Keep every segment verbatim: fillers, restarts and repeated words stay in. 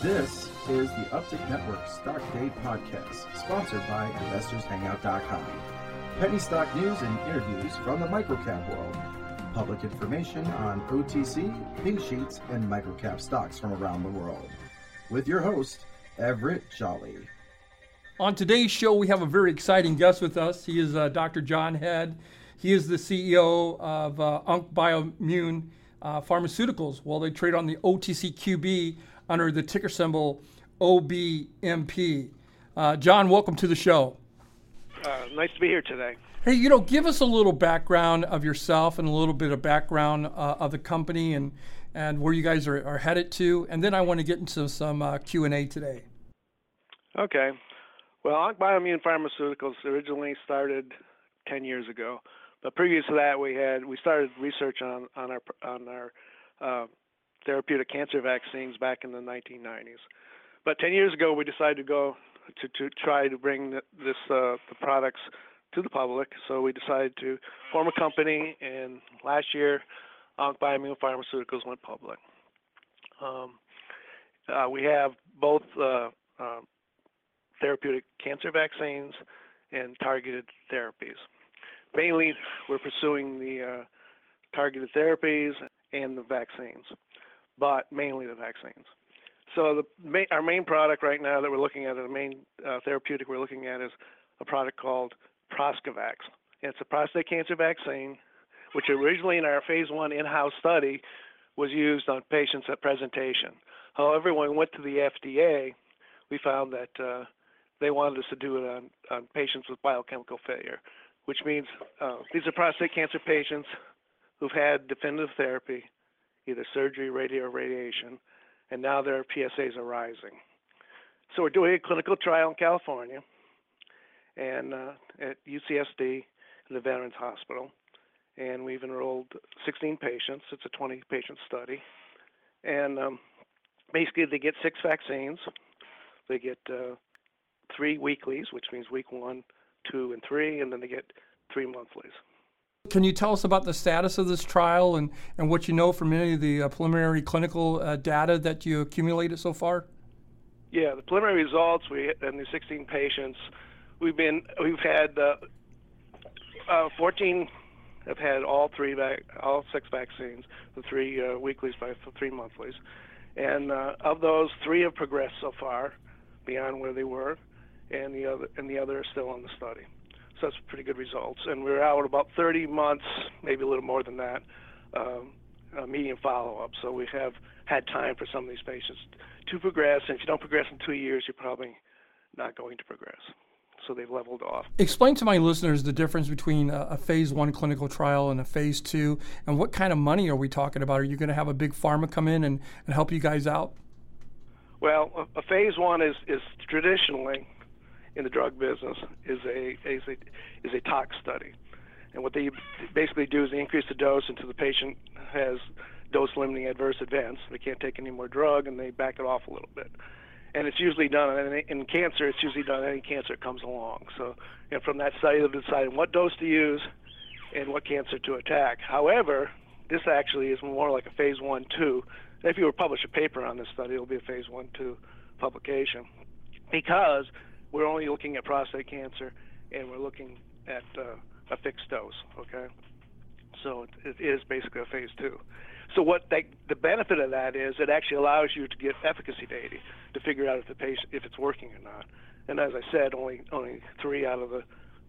This is the Uptick Network Stock Day Podcast, sponsored by Investors Hangout dot com. Penny stock news and interviews from the microcap world. Public information on O T C, pink sheets, and microcap stocks from around the world. With your host, Everett Jolly. On today's show, we have a very exciting guest with us. He is uh, Doctor John Head. He is the C E O of uh, OncBioMune uh, Pharmaceuticals. Well, they trade on the O T C Q B under the ticker symbol O B M P. Uh, John, welcome to the show. Uh, nice to be here today. Hey, you know, give us a little background of yourself and a little bit of background uh, of the company and, and where you guys are, are headed to. And then I want to get into some uh, Q and A today. Okay. Well, OncBioMune Pharmaceuticals originally started ten years ago. But previous to that, we had we started research on, on our on our uh, therapeutic cancer vaccines back in the nineteen nineties. But ten years ago, we decided to go to, to try to bring the, this uh, the products to the public. So we decided to form a company, and last year, OncBioMune Pharmaceuticals went public. Um, uh, we have both uh, uh, therapeutic cancer vaccines and targeted therapies. Mainly, we're pursuing the uh, targeted therapies and the vaccines, but mainly the vaccines. So the main, our main product right now that we're looking at, the main uh, therapeutic we're looking at is a product called Proscavax. And it's a prostate cancer vaccine, which originally in our phase one in-house study was used on patients at presentation. However, when we went to the F D A, we found that uh, they wanted us to do it on, on patients with biochemical failure, which means uh, these are prostate cancer patients who've had definitive therapy, either surgery, radio, or radiation, and now their P S As are rising. So we're doing a clinical trial in California and uh, at U C S D, the Veterans Hospital, and we've enrolled sixteen patients. It's a twenty-patient study. And um, basically they get six vaccines. They get uh, three weeklies, which means week one, two, and three, and then they get three monthlies. Can you tell us about the status of this trial and, and what you know from any of the uh, preliminary clinical uh, data that you accumulated so far? Yeah, the preliminary results, we in the sixteen patients, we've been we've had uh, uh, fourteen have had all three vac- all six vaccines, the three uh, weeklies by three monthlies, and uh, of those, three have progressed so far beyond where they were, and the other and the other are still on the study. So that's pretty good results. And we're out about thirty months, maybe a little more than that, um, uh, median follow-up. So we have had time for some of these patients to progress. And if you don't progress in two years, you're probably not going to progress. So they've leveled off. Explain to my listeners the difference between a, a phase one clinical trial and a phase two, and what kind of money are we talking about? Are you going to have a big pharma come in and, and help you guys out? Well, a, a phase one is, is traditionally, in the drug business, is a is a is a tox study, and what they basically do is they increase the dose until the patient has dose-limiting adverse events. They can't take any more drug, and they back it off a little bit. And it's usually done on any, in cancer. It's usually done on any cancer that comes along. So, and from that study, they'll decide what dose to use and what cancer to attack. However, this actually is more like a phase one two. If you were to publish a paper on this study, it'll be a phase one two publication, because we're only looking at prostate cancer, and we're looking at uh, a fixed dose, okay? So it, it is basically a phase two. So what they, the benefit of that is it actually allows you to get efficacy data to figure out if the patient, if it's working or not. And as I said, only only three out of the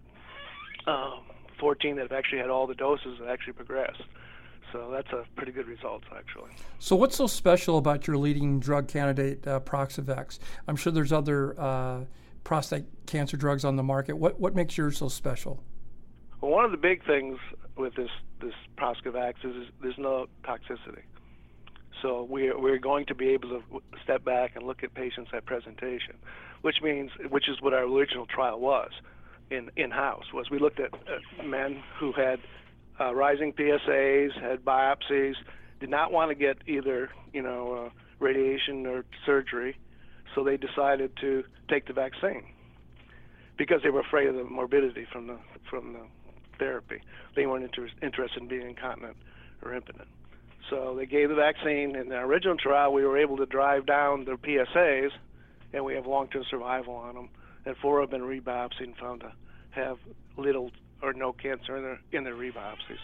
um, fourteen that have actually had all the doses have actually progressed. So that's a pretty good result, actually. So what's so special about your leading drug candidate, uh, Proscavax? I'm sure there's other uh, prostate cancer drugs on the market. What what makes yours so special? Well, one of the big things with this this Proscavax is, is there's no toxicity. So we're we're going to be able to step back and look at patients at presentation, which means which is what our original trial was, in in house was we looked at uh, men who had uh, rising P S As, had biopsies, did not want to get either you know uh, radiation or surgery, so they decided to take the vaccine because they were afraid of the morbidity from the from the therapy. They weren't inter- interested in being incontinent or impotent. So they gave the vaccine. In the original trial, we were able to drive down the P S As, and we have long-term survival on them. And four have been rebiopsied and found to have little or no cancer in their in their rebiopsies.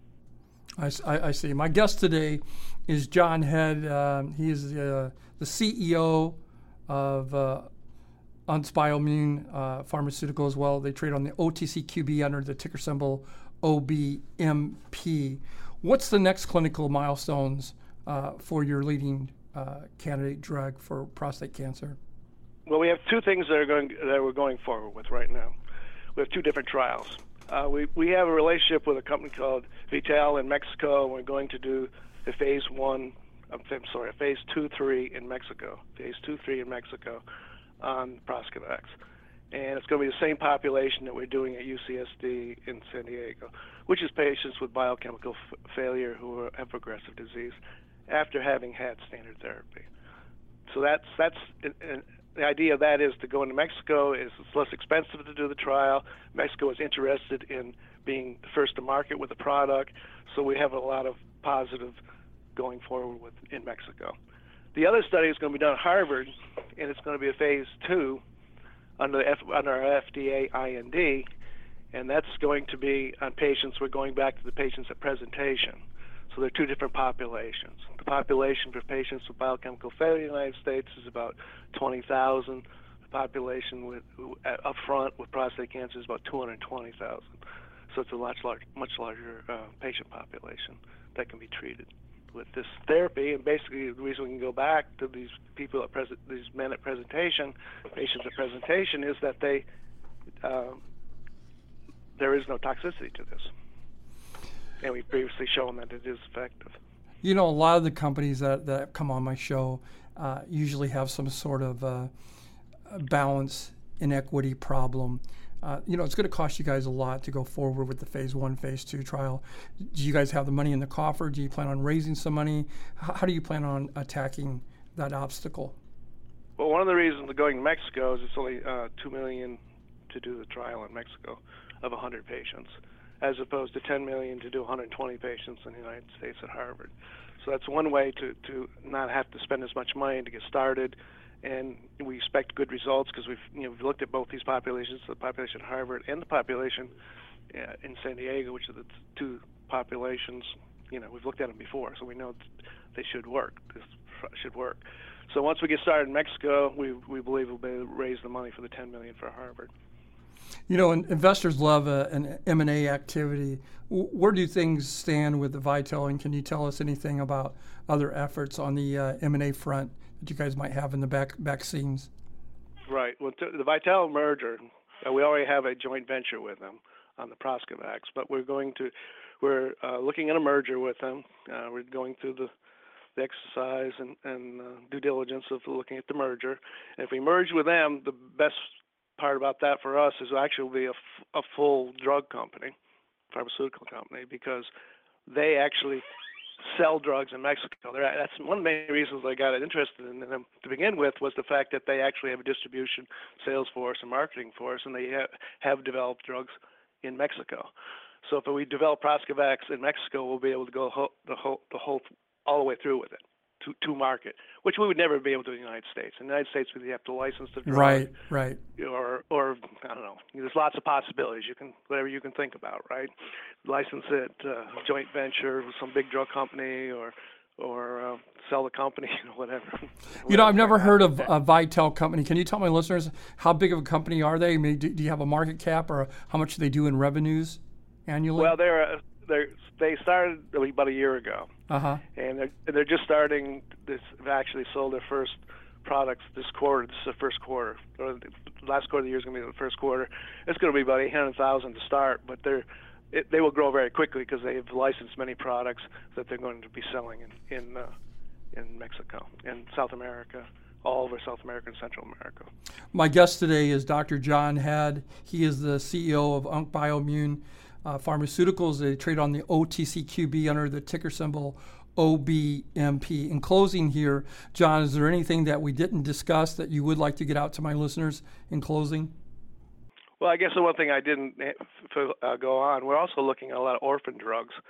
I, I, I see. My guest today is John Head. Uh, he is uh, the C E O of uh, Unks Bioimmune uh, Pharmaceutical as well. They trade on the O T C Q B under the ticker symbol O B M P. What's the next clinical milestones uh, for your leading uh, candidate drug for prostate cancer? Well, we have two things that are going that we're going forward with right now. We have two different trials. Uh, we we have a relationship with a company called Vital in Mexico, and we're going to do a phase one. I'm sorry, a phase two three in Mexico. Phase two three in Mexico on Proscavex, and it's going to be the same population that we're doing at U C S D in San Diego, which is patients with biochemical f- failure who have progressive disease after having had standard therapy. So that's that's. Uh, The idea of that is to go into Mexico. Is it's less expensive to do the trial. Mexico is interested in being the first to market with the product, so we have a lot of positive going forward with in Mexico. The other study is going to be done at Harvard, and it's going to be a phase two under F, under our F D A I N D, and that's going to be on patients. We're going back to the patients at presentation. So they're two different populations. The population for patients with biochemical failure in the United States is about twenty thousand. The population with uh, up front with prostate cancer is about two hundred twenty thousand. So it's a much larger, much larger uh, patient population that can be treated with this therapy. And basically, the reason we can go back to these people at present, these men at presentation, patients at presentation, is that they uh, there is no toxicity to this. And we've previously shown that it is effective. You know, a lot of the companies that, that come on my show uh, usually have some sort of uh, balance inequity problem. Uh, you know, it's going to cost you guys a lot to go forward with the phase one, phase two trial. Do you guys have the money in the coffer? Do you plan on raising some money? How, how do you plan on attacking that obstacle? Well, one of the reasons of going to Mexico is it's only uh, two million dollars to do the trial in Mexico of one hundred patients, as opposed to ten million dollars to do one hundred twenty patients in the United States at Harvard. So that's one way to, to not have to spend as much money to get started, and we expect good results because we've you know we've looked at both these populations, the population at Harvard and the population uh, in San Diego, which are the two populations. You know we've looked at them before, so we know they should work. This should work. So once we get started in Mexico, we we believe we'll be able to raise the money for the ten million dollars for Harvard. You know, investors love uh, an M and A activity. Where do things stand with the Vital, and can you tell us anything about other efforts on the uh, M and A front that you guys might have in the back back scenes? Right. Well, t- the Vital merger, uh, we already have a joint venture with them on the Proscavex, but we're going to we're uh, looking at a merger with them. Uh, we're going through the, the exercise and, and uh, due diligence of looking at the merger. And if we merge with them, the best part about that for us is actually will be a, f- a full drug company, pharmaceutical company, because they actually sell drugs in Mexico. They're, that's one of the main reasons I got interested in them to begin with, was the fact that they actually have a distribution, sales force, and marketing force, and they ha- have developed drugs in Mexico. So if we develop Proscavex in Mexico, we'll be able to go ho- the whole, the whole, all the way through with it. To, to market, which we would never be able to do in the United States. In the United States, we have to license the drug. Right, right. Or, or I don't know. There's lots of possibilities. You can, whatever you can think about, right? License it, uh, joint venture with some big drug company, or, or uh, sell the company, whatever. You know, I've never heard of a Vital company. Can you tell my listeners how big of a company are they? I mean, do, do you have a market cap, or how much do they do in revenues annually? Well, they're they they started about a year ago. Uh-huh. And they're, they're just starting this. They've actually sold their first products this quarter. This is the first quarter. Or the last quarter of the year is going to be the first quarter. It's going to be about eight hundred thousand to start, but they're it, they will grow very quickly because they've licensed many products that they're going to be selling in in, uh, in Mexico and South America, all over South America and Central America. My guest today is Doctor John Head. He is the C E O of Unks Bioimmune Uh, Pharmaceuticals. They trade on the O T C Q B under the ticker symbol O B M P. In closing here, John, is there anything that we didn't discuss that you would like to get out to my listeners in closing? Well, I guess the one thing I didn't uh, go on, we're also looking at a lot of orphan drugs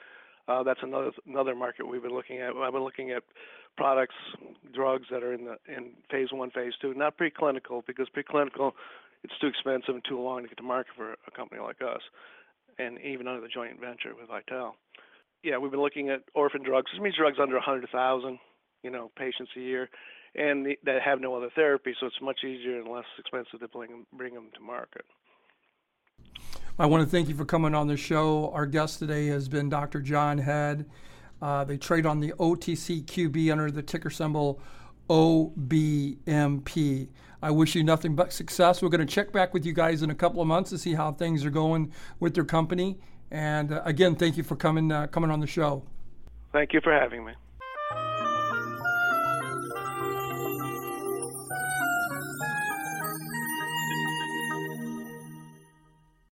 Uh, that's another another market we've been looking at. I've been looking at products, drugs that are in the in phase one, phase two, not preclinical, because preclinical, it's too expensive and too long to get to market for a company like us, and even under the joint venture with Vital. Yeah, we've been looking at orphan drugs. This means drugs under one hundred thousand, you know, patients a year, and the, that have no other therapy, so it's much easier and less expensive to bring them, bring them to market. I want to thank you for coming on the show. Our guest today has been Doctor John Head. Uh, they trade on the O T C Q B under the ticker symbol O B M P. I wish you nothing but success. We're going to check back with you guys in a couple of months to see how things are going with their company. And uh, again, thank you for coming uh, coming on the show. Thank you for having me.